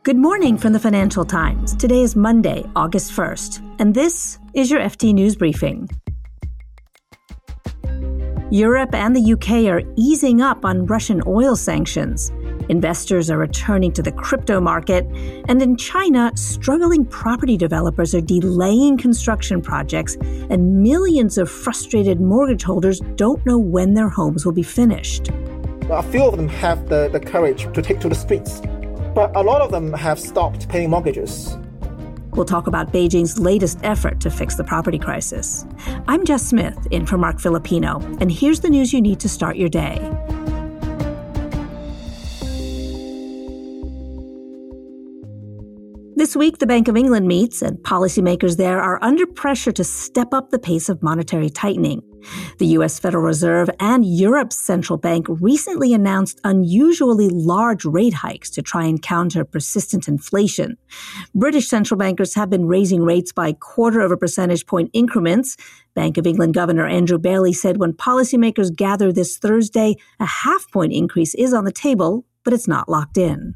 Good morning from the Financial Times. Today is Monday, August 1st, and this is your FT News Briefing. Europe and the UK are easing up on Russian oil sanctions. Investors are returning to the crypto market, and in China, struggling property developers are delaying construction projects, and millions of frustrated mortgage holders don't know when their homes will be finished. A few of them have the courage to take to the streets, but a lot of them have stopped paying mortgages. We'll talk about Beijing's latest effort to fix the property crisis. I'm Jess Smith, in for Mark Filipino, and here's the news you need to start your day. This week, the Bank of England meets, and policymakers there are under pressure to step up the pace of monetary tightening. The U.S. Federal Reserve and Europe's central bank recently announced unusually large rate hikes to try and counter persistent inflation. British central bankers have been raising rates by 0.25 percentage point increments. Bank of England Governor Andrew Bailey said when policymakers gather this Thursday, a half-point increase is on the table, but it's not locked in.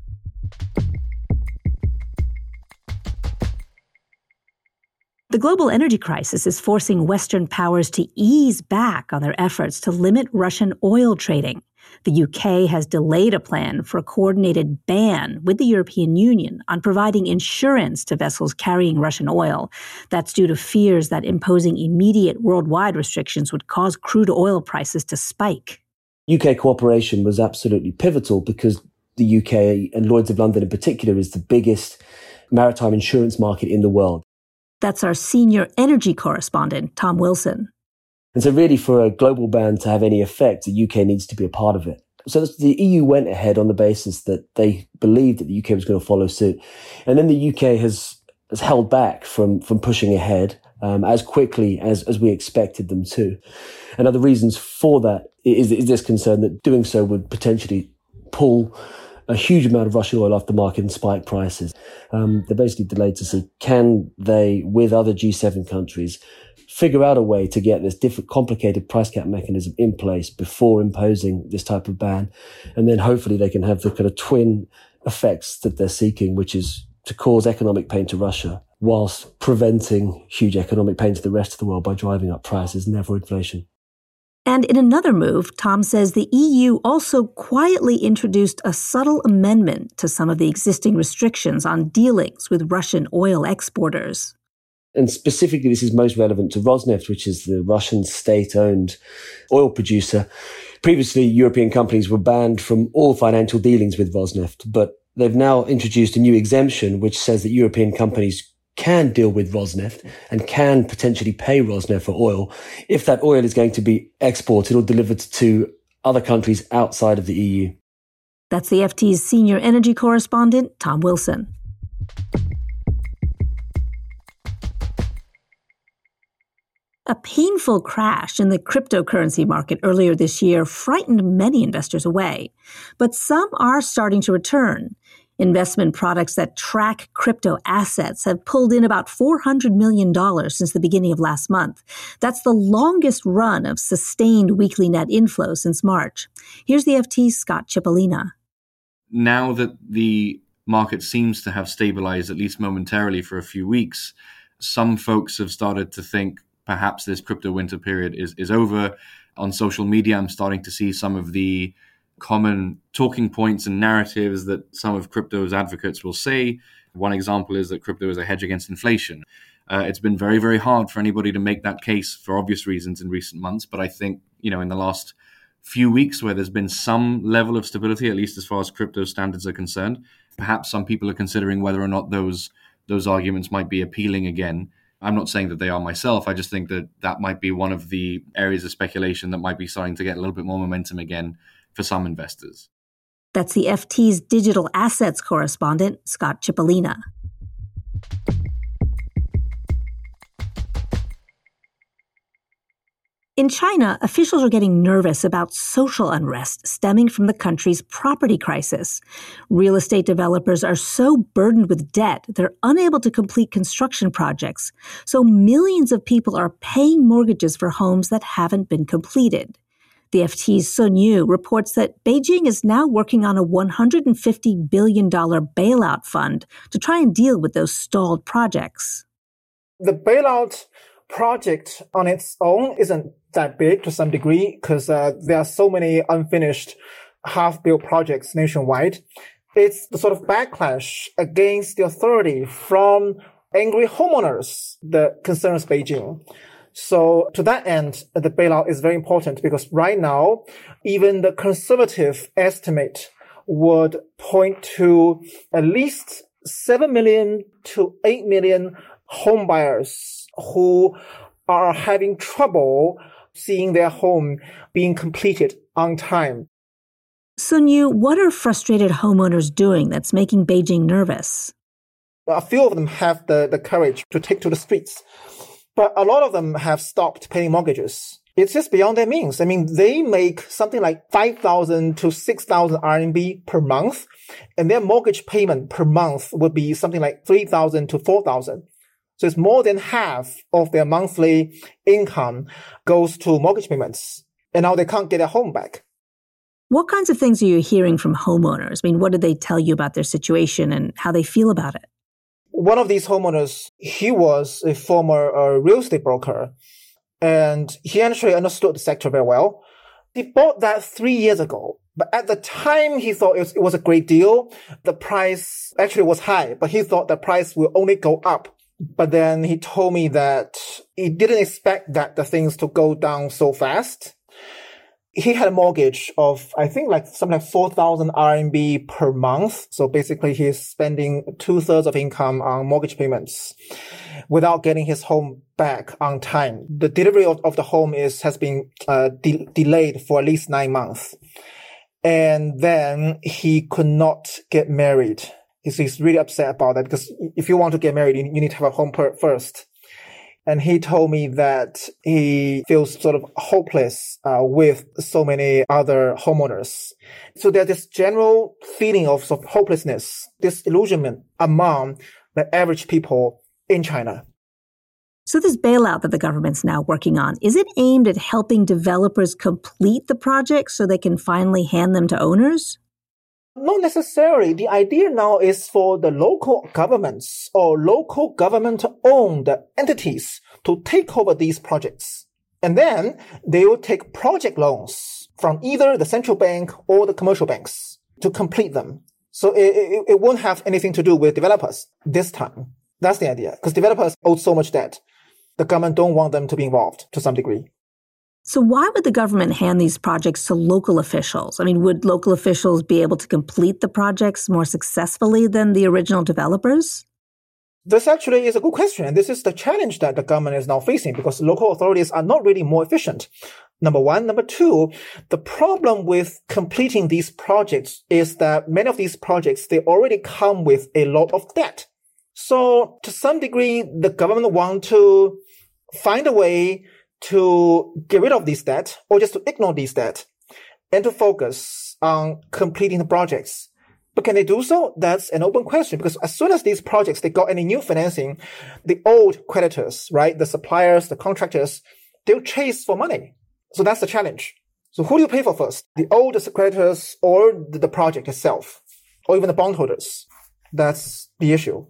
The global energy crisis is forcing Western powers to ease back on their efforts to limit Russian oil trading. The UK has delayed a plan for a coordinated ban with the European Union on providing insurance to vessels carrying Russian oil. That's due to fears that imposing immediate worldwide restrictions would cause crude oil prices to spike. UK cooperation was absolutely pivotal because the UK, and Lloyd's of London in particular, is the biggest maritime insurance market in the world. That's our senior energy correspondent, Tom Wilson. And so really for a global ban to have any effect, the UK needs to be a part of it. So the EU went ahead on the basis that they believed that the UK was going to follow suit. And then the UK has held back from pushing ahead as quickly as we expected them to. And other reasons for that is this concern that doing so would potentially pull a huge amount of Russian oil off the market and spike prices. They're basically delayed to see, can they, with other G7 countries, figure out a way to get this different, complicated price cap mechanism in place before imposing this type of ban? And then hopefully they can have the kind of twin effects that they're seeking, which is to cause economic pain to Russia whilst preventing huge economic pain to the rest of the world by driving up prices and therefore inflation. And in another move, Tom says the EU also quietly introduced a subtle amendment to some of the existing restrictions on dealings with Russian oil exporters. And specifically, this is most relevant to Rosneft, which is the Russian state-owned oil producer. Previously, European companies were banned from all financial dealings with Rosneft, but they've now introduced a new exemption which says that European companies can deal with Rosneft and can potentially pay Rosneft for oil if that oil is going to be exported or delivered to other countries outside of the EU. That's the FT's senior energy correspondent, Tom Wilson. A painful crash in the cryptocurrency market earlier this year frightened many investors away, but some are starting to return. Investment products that track crypto assets have pulled in about $400 million since the beginning of last month. That's the longest run of sustained weekly net inflow since March. Here's the FT's Scott Cipollina. Now that the market seems to have stabilized, at least momentarily for a few weeks, some folks have started to think perhaps this crypto winter period is over. On social media, I'm starting to see some of the common talking points and narratives that some of crypto's advocates will say. One example is that crypto is a hedge against inflation. It's been very, very hard for anybody to make that case for obvious reasons in recent months. But I think, in the last few weeks where there's been some level of stability, at least as far as crypto standards are concerned, perhaps some people are considering whether or not those arguments might be appealing again. I'm not saying that they are myself. I just think that might be one of the areas of speculation that might be starting to get a little bit more momentum again for some investors. That's the FT's digital assets correspondent, Scott Cipollina. In China, officials are getting nervous about social unrest stemming from the country's property crisis. Real estate developers are so burdened with debt, they're unable to complete construction projects. So millions of people are paying mortgages for homes that haven't been completed. The FT's Sun Yu reports that Beijing is now working on a $150 billion bailout fund to try and deal with those stalled projects. The bailout project on its own isn't that big to some degree because there are so many unfinished half-built projects nationwide. It's the sort of backlash against the authority from angry homeowners that concerns Beijing. So to that end, the bailout is very important because right now, even the conservative estimate would point to at least 7 million to 8 million home buyers who are having trouble seeing their home being completed on time. Sun Yu, what are frustrated homeowners doing that's making Beijing nervous? A few of them have the courage to take to the streets, but a lot of them have stopped paying mortgages. It's just beyond their means. I mean, they make something like 5,000 to 6,000 RMB per month, and their mortgage payment per month would be something like 3,000 to 4,000. So it's more than half of their monthly income goes to mortgage payments, and now they can't get their home back. What kinds of things are you hearing from homeowners? I mean, what did they tell you about their situation and how they feel about it? One of these homeowners, he was a former real estate broker, and he actually understood the sector very well. He bought that 3 years ago, but at the time he thought it was a great deal. The price actually was high, but he thought the price will only go up. But then he told me that he didn't expect that the things to go down so fast. He had a mortgage of, I think, like something like 4,000 RMB per month. So basically he's spending 2/3 of income on mortgage payments without getting his home back on time. The delivery of the home has been delayed for at least 9 months. And then he could not get married. He's really upset about that because if you want to get married, you need to have a home first. And he told me that he feels sort of hopeless with so many other homeowners. So there's this general feeling of sort of hopelessness, disillusionment among the average people in China. So this bailout that the government's now working on, is it aimed at helping developers complete the projects so they can finally hand them to owners? Not necessarily. The idea now is for the local governments or local government-owned entities to take over these projects. And then they will take project loans from either the central bank or the commercial banks to complete them. So it won't have anything to do with developers this time. That's the idea. Because developers owe so much debt. The government don't want them to be involved to some degree. So why would the government hand these projects to local officials? I mean, would local officials be able to complete the projects more successfully than the original developers? This actually is a good question. And this is the challenge that the government is now facing because local authorities are not really more efficient. Number one. Number two, the problem with completing these projects is that many of these projects, they already come with a lot of debt. So to some degree, the government want to find a way to get rid of this debt or just to ignore this debt and to focus on completing the projects. But can they do so? That's an open question because as soon as these projects, they got any new financing, the old creditors, right? The suppliers, the contractors, they'll chase for money. So that's the challenge. So who do you pay for first? The old creditors or the project itself or even the bondholders? That's the issue.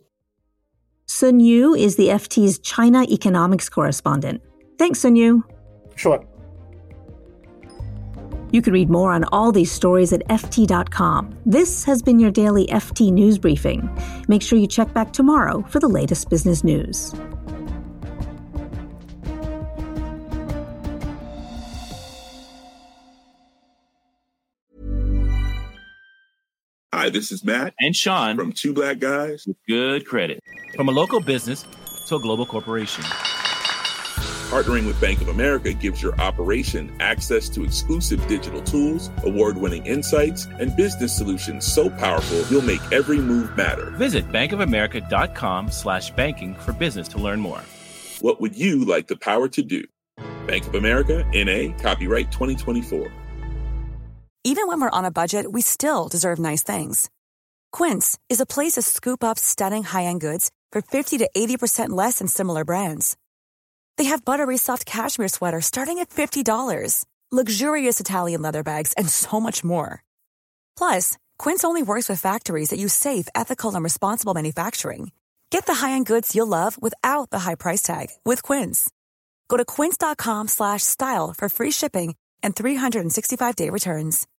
Sun Yu is the FT's China economics correspondent. Thanks, Sun Yu. Sure. You can read more on all these stories at FT.com. This has been your daily FT News Briefing. Make sure you check back tomorrow for the latest business news. Hi, this is Matt and Sean from Two Black Guys with Good Credit. From a local business to a global corporation. Partnering with Bank of America gives your operation access to exclusive digital tools, award-winning insights, and business solutions so powerful you'll make every move matter. Visit bankofamerica.com/banking for business to learn more. What would you like the power to do? Bank of America, N.A., copyright 2024. Even when we're on a budget, we still deserve nice things. Quince is a place to scoop up stunning high-end goods for 50 to 80% less than similar brands. They have buttery soft cashmere sweaters starting at $50, luxurious Italian leather bags, and so much more. Plus, Quince only works with factories that use safe, ethical, and responsible manufacturing. Get the high-end goods you'll love without the high price tag with Quince. Go to quince.com/style for free shipping and 365-day returns.